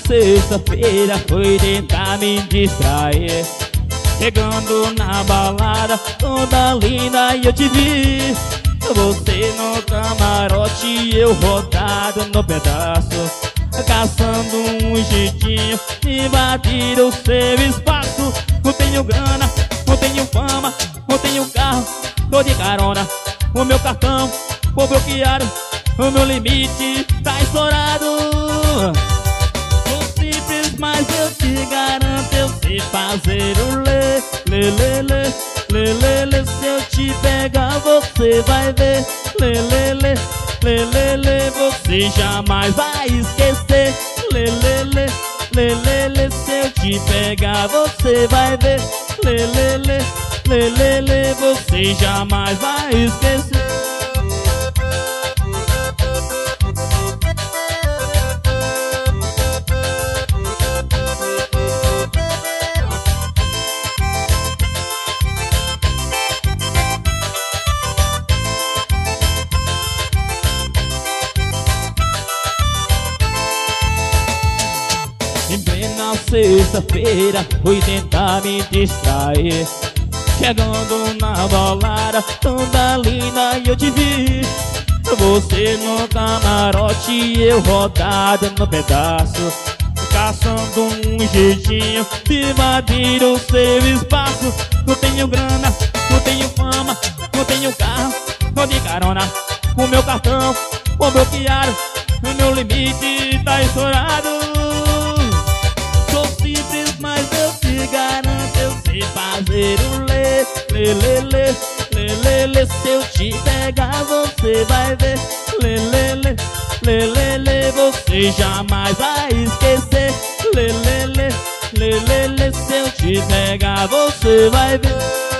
sexta-feira foi tentar me distrair, chegando na balada toda linda e eu te vi. Você no camarote e eu rodado no pedaço, caçando um jeitinho de invadir o seu espaço. Não tenho grana, não tenho fama, não tenho carro, tô de carona. O meu cartão foi bloqueado, o meu limite tá estourado. Sou simples, mas eu te garanto, eu sei fazer o lê, lê, lê, lê, lê, lê, lê. Se eu te pegar você vai ver, lê, lê, lê, lê, lê, lê. Você jamais vai esquecer, lê, lê, lê, lê, lê, lê. Se eu te pegar você vai ver, lê, lê, lê, lê, lê, lê. Você jamais vai esquecer. Em plena sexta-feira fui tentar me distrair, chegando na balada toda linda e eu te vi. Você no camarote e eu rodado no pedaço, caçando um jeitinho de invadir o seu espaço. Não tenho grana, não tenho fama, não tenho carro, tô de carona. O meu cartão foi bloqueado, o meu limite tá estourado. Mas eu te garanto, eu sei fazer o lê, lê, lê, lê, lê, lê, lê. Se eu te pegar você vai ver, lê, lê, lê, lê, lê, lê. Você jamais vai esquecer, lê, lê, lê, lê, lê, lê. Se eu te pegar você vai ver.